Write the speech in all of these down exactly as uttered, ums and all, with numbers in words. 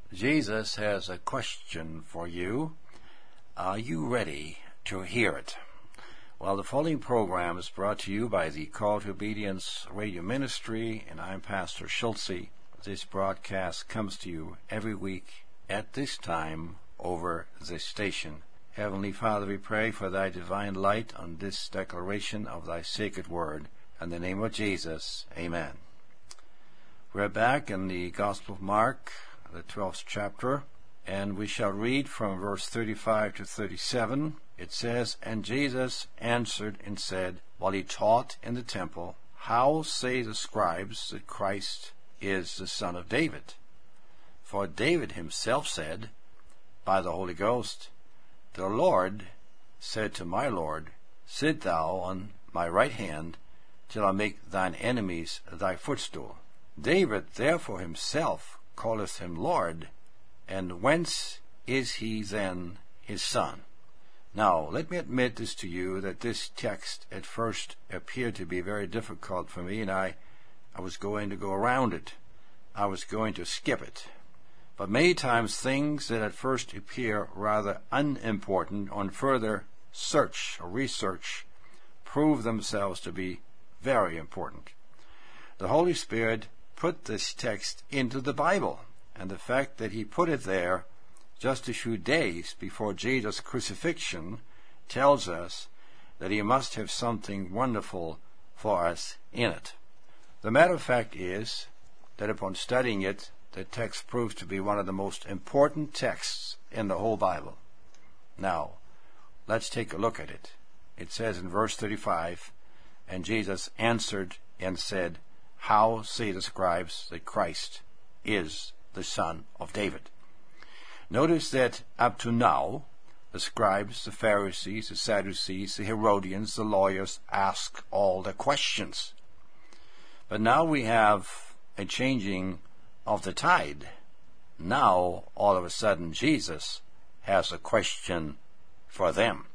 Jesus has a question for you. Are you ready to hear it? Well, the following program is brought to you by the Call to Obedience Radio Ministry, and I'm Pastor Schulze. This broadcast comes to you every week at this time over this station. Heavenly Father, we pray for thy divine light on this declaration of thy sacred word. In the name of Jesus, amen. We're back in the Gospel of Mark, the twelfth chapter, and we shall read from verse thirty-five to thirty-seven. It says, "And Jesus answered and said, while he taught in the temple, How say the scribes that Christ is the Son of David? For David himself said, by the Holy Ghost, The Lord said to my Lord, Sit thou on my right hand, till I make thine enemies thy footstool. David therefore himself calleth him Lord, and whence is he then his son?" Now, let me admit this to you, that this text at first appeared to be very difficult for me, and I, I was going to go around it. I was going to skip it. But many times things that at first appear rather unimportant on further search or research prove themselves to be very important. The Holy Spirit put this text into the Bible, and the fact that he put it there just a few days before Jesus' crucifixion tells us that he must have something wonderful for us in it. The matter of fact is that upon studying it, the text proves to be one of the most important texts in the whole Bible. Now, let's take a look at it. It says in verse thirty-five, "And Jesus answered and said, How say the scribes that Christ is the Son of David?" Notice that up to now, the scribes, the Pharisees, the Sadducees, the Herodians, the lawyers ask all the questions. But now we have a changing of the tide. Now, all of a sudden, Jesus has a question for them.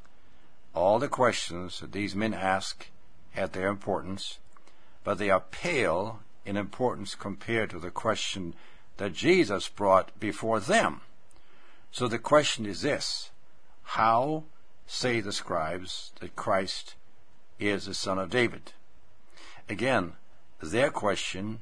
All the questions that these men ask had their importance, but they are pale in importance compared to the question that Jesus brought before them. So the question is this: how say the scribes that Christ is the Son of David? Again, their question,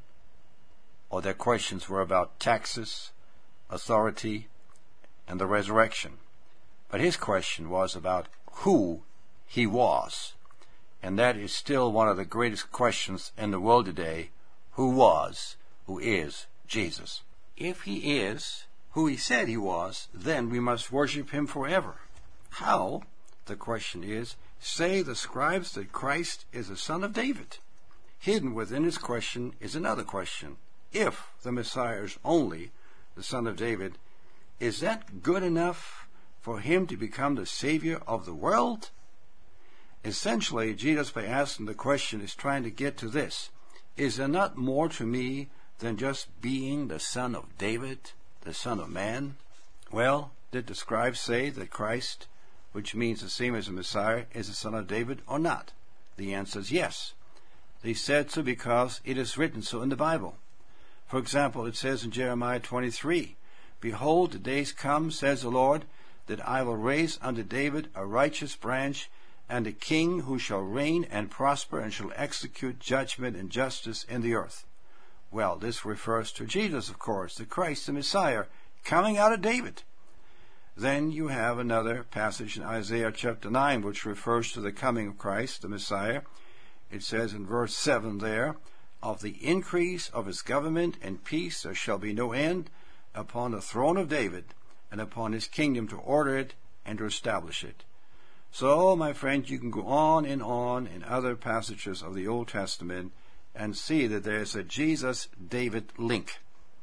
or their questions were about taxes, authority, and the resurrection. But his question was about who he was. And that is still one of the greatest questions in the world today. Who was, who is Jesus? If he is who he said he was, then we must worship him forever. How, the question is, say the scribes that Christ is the Son of David? Hidden within his question is another question. If the Messiah is only the Son of David, is that good enough for him to become the Savior of the world? Essentially, Jesus, by asking the question, is trying to get to this: is there not more to me than just being the Son of David, the Son of Man? Well, did the scribes say that Christ, which means the same as the Messiah, is the Son of David or not? The answer is yes. They said so because it is written so in the Bible. For example, it says in Jeremiah twenty-three, "Behold, the days come, says the Lord, that I will raise unto David a righteous branch, and a king who shall reign and prosper, and shall execute judgment and justice in the earth." Well, this refers to Jesus, of course, the Christ, the Messiah, coming out of David. Then you have another passage in Isaiah chapter nine, which refers to the coming of Christ, the Messiah. It says in verse seven there, "Of the increase of his government and peace there shall be no end, upon the throne of David, and upon his kingdom, to order it and to establish it." So, my friend, you can go on and on in other passages of the Old Testament and see that there's a Jesus-David link.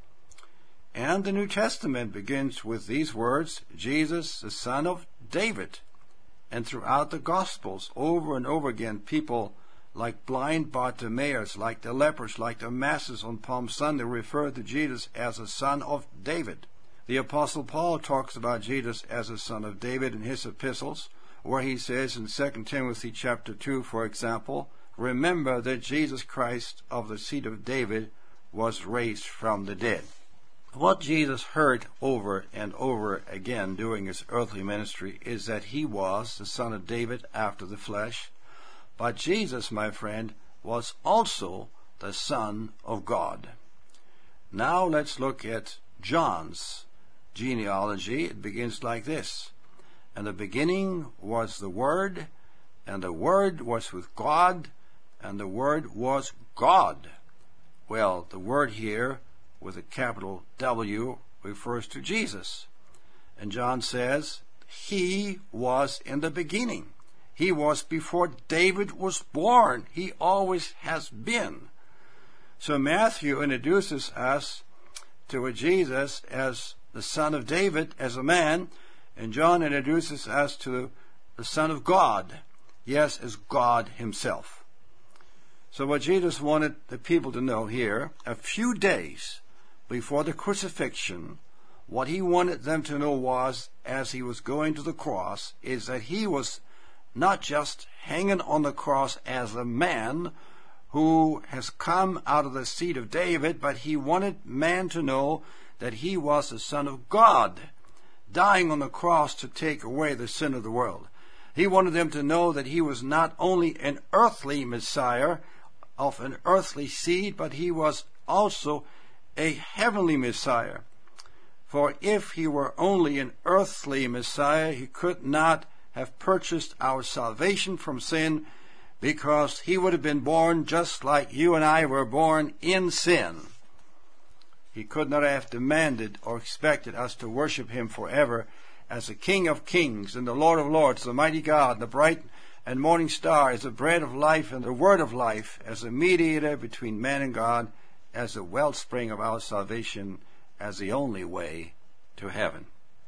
And the New Testament begins with these words, Jesus, the Son of David. And throughout the Gospels, over and over again, people like blind Bartimaeus, like the lepers, like the masses on Palm Sunday, refer to Jesus as a Son of David. The Apostle Paul talks about Jesus as a Son of David in his epistles, where he says in Second Timothy chapter two, for example, "Remember that Jesus Christ of the seed of David was raised from the dead." What Jesus heard over and over again during his earthly ministry is that he was the son of David after the flesh. But Jesus, my friend, was also the Son of God. Now let's look at John's genealogy. It begins like this. In the beginning was the Word, and the Word was with God, and the Word was God. Well, the word here with a capital W refers to Jesus. And John says, he was in the beginning. He was before David was born. He always has been. So Matthew introduces us to a Jesus as the son of David, as a man, and John introduces us to the Son of God, yes, as God himself. So what Jesus wanted the people to know here, a few days before the crucifixion, what he wanted them to know was, as he was going to the cross, is that he was not just hanging on the cross as a man who has come out of the seed of David, but he wanted man to know that he was the Son of God, dying on the cross to take away the sin of the world. He wanted them to know that he was not only an earthly Messiah of an earthly seed, but he was also a heavenly Messiah. For if he were only an earthly Messiah, he could not have purchased our salvation from sin, because he would have been born just like you and I were born in sin. He could not have demanded or expected us to worship him forever as the King of kings and the Lord of lords, the mighty God, the bright and morning star, as the bread of life and the word of life, as a mediator between man and God, as the wellspring of our salvation, as the only way to heaven.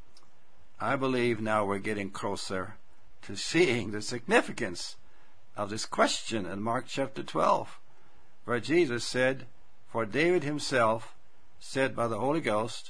I believe now we're getting closer to seeing the significance of this question in Mark chapter twelve, where Jesus said, for David himself said by the Holy Ghost,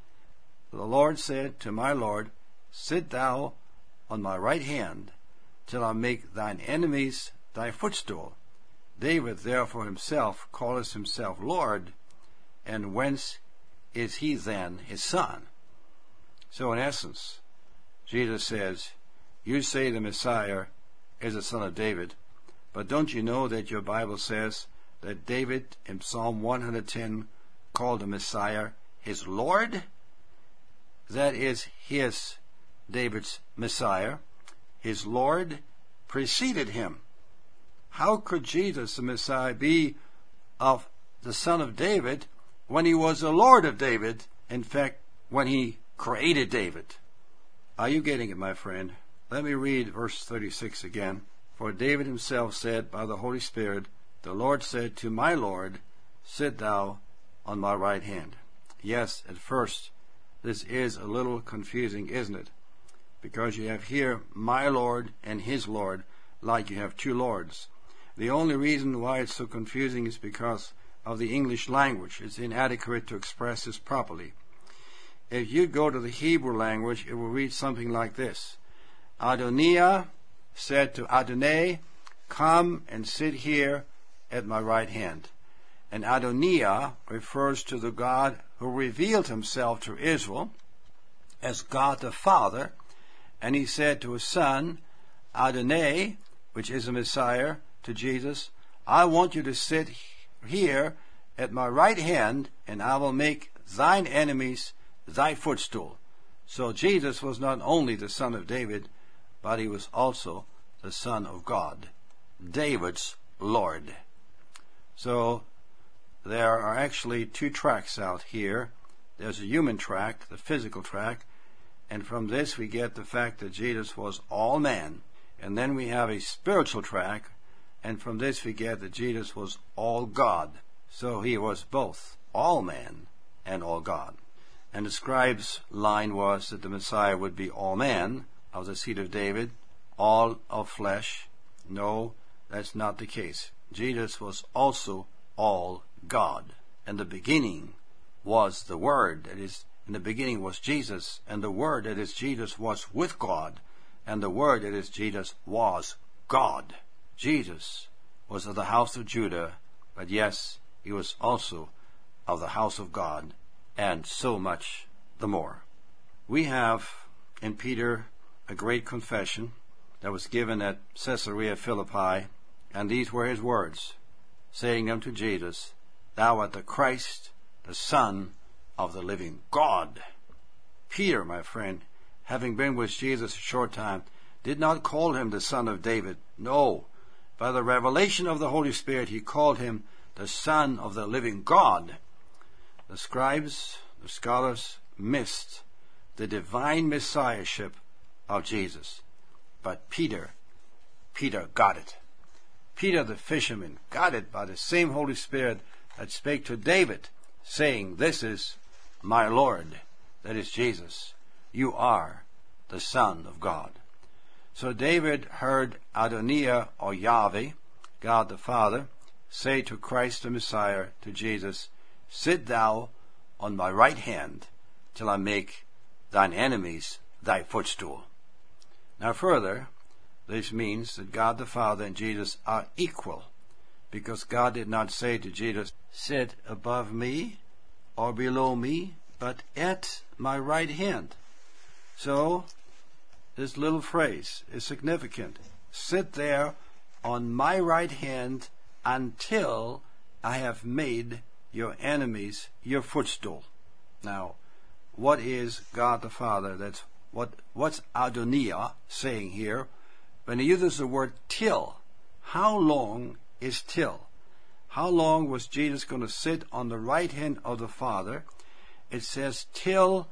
the Lord said to my Lord, sit thou on my right hand, till I make thine enemies thy footstool. David therefore himself calleth himself Lord, and whence is he then his son? So in essence, Jesus says, you say the Messiah is the son of David, but don't you know that your Bible says that David in Psalm one hundred ten called the Messiah his Lord? That is his, David's Messiah. His Lord preceded him. How could Jesus, the Messiah, be of the son of David when he was the Lord of David, in fact, when he created David? Are you getting it, my friend? Let me read verse thirty-six again. For David himself said by the Holy Spirit, the Lord said to my Lord, sit thou on my right hand. Yes, at first, this is a little confusing, isn't it? Because you have here my Lord and his Lord, like you have two lords. The only reason why it's so confusing is because of the English language. It's inadequate to express this properly. If you go to the Hebrew language, it will read something like this. Adoniah said to Adonai, come and sit here at my right hand. And Adoniah refers to the God who revealed himself to Israel as God the Father. And he said to his son, Adonai, which is a Messiah, to Jesus, I want you to sit here at my right hand, and I will make thine enemies thy footstool. So Jesus was not only the son of David, but he was also the Son of God, David's Lord. So there are actually two tracks out here. There's a human track, the physical track, and from this we get the fact that Jesus was all man. And then we have a spiritual track, and from this we get that Jesus was all God. So he was both all man and all God. And the scribe's line was that the Messiah would be all man, of the seed of David, all of flesh. No, that's not the case. Jesus was also all God. And the beginning was the Word. That is, in the beginning was Jesus, and the Word, that is Jesus, was with God, and the Word, that is Jesus, was God. Jesus was of the house of Judah, but yes, he was also of the house of God and so much the more. We have in Peter a great confession that was given at Caesarea Philippi, and these were his words, saying unto Jesus, Thou art the Christ, the Son of the living God. Peter, my friend, having been with Jesus a short time, did not call him the Son of David. No, by the revelation of the Holy Spirit, he called him the Son of the living God. The scribes, the scholars, missed the divine messiahship of Jesus. But Peter, Peter got it. Peter the fisherman got it by the same Holy Spirit that spake to David, saying, This is my Lord, that is Jesus. You are the Son of God. So David heard Adonai, or Yahweh, God the Father, say to Christ the Messiah, to Jesus, Sit thou on my right hand, till I make thine enemies thy footstool. Now further, this means that God the Father and Jesus are equal, because God did not say to Jesus, Sit above me or below me, but at my right hand. So, this little phrase is significant. Sit there on my right hand until I have made your enemies your footstool. Now, what is God the Father? That's what what's Adonai saying here? When he uses the word till, how long is till? How long was Jesus going to sit on the right hand of the Father? It says, till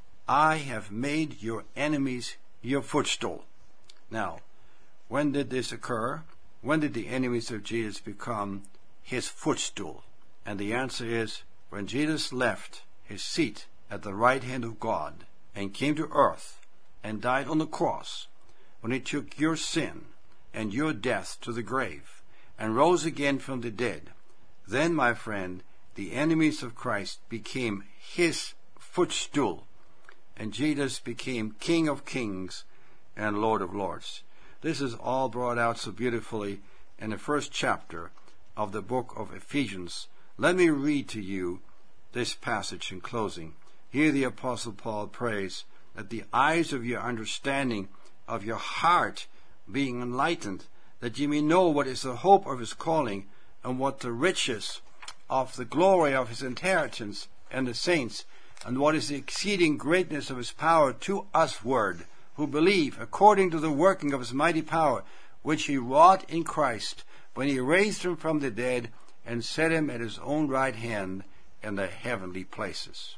I have made your enemies your footstool. Now, when did this occur? When did the enemies of Jesus become his footstool? And the answer is, when Jesus left his seat at the right hand of God and came to earth and died on the cross, when he took your sin and your death to the grave and rose again from the dead, then, my friend, the enemies of Christ became his footstool, and Jesus became King of kings and Lord of lords. This is all brought out so beautifully in the first chapter of the book of Ephesians. Let me read to you this passage in closing. Here the Apostle Paul prays that the eyes of your understanding, of your heart, being enlightened, that ye may know what is the hope of his calling, and what the riches of the glory of his inheritance and the saints, and what is the exceeding greatness of his power to usward, who believe, according to the working of his mighty power, which he wrought in Christ, when he raised him from the dead, and set him at his own right hand in the heavenly places.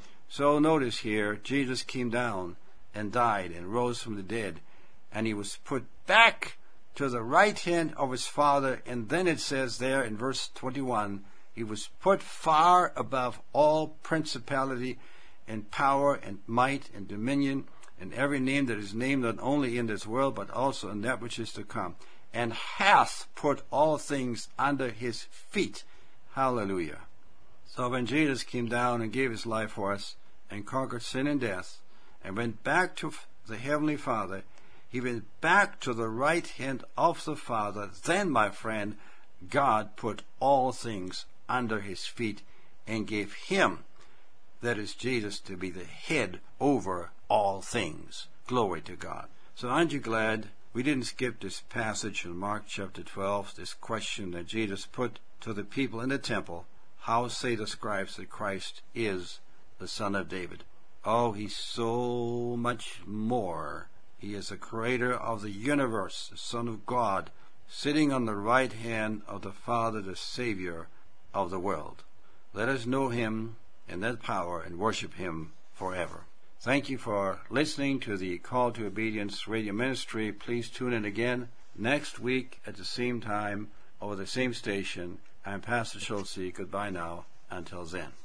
So notice here, Jesus came down and died and rose from the dead, and he was put back to the right hand of his Father, and then it says there in verse twenty-one, he was put far above all principality and power and might and dominion and every name that is named, not only in this world but also in that which is to come, and hath put all things under his feet. Hallelujah. So when Jesus came down and gave his life for us and conquered sin and death and went back to the Heavenly Father, he went back to the right hand of the Father. Then, my friend, God put all things under his feet and gave him, that is Jesus, to be the head over all things. Glory to God. So aren't you glad we didn't skip this passage in Mark chapter twelve, this question that Jesus put to the people in the temple, how say the scribes that Christ is the Son of David? Oh, he's so much more. He is the creator of the universe, the Son of God, sitting on the right hand of the Father, the Savior of the world. Let us know him in that power and worship him forever. Thank you for listening to the Call to Obedience radio ministry. Please tune in again next week at the same time over the same station. I'm Pastor Schulze. Goodbye now. Until then.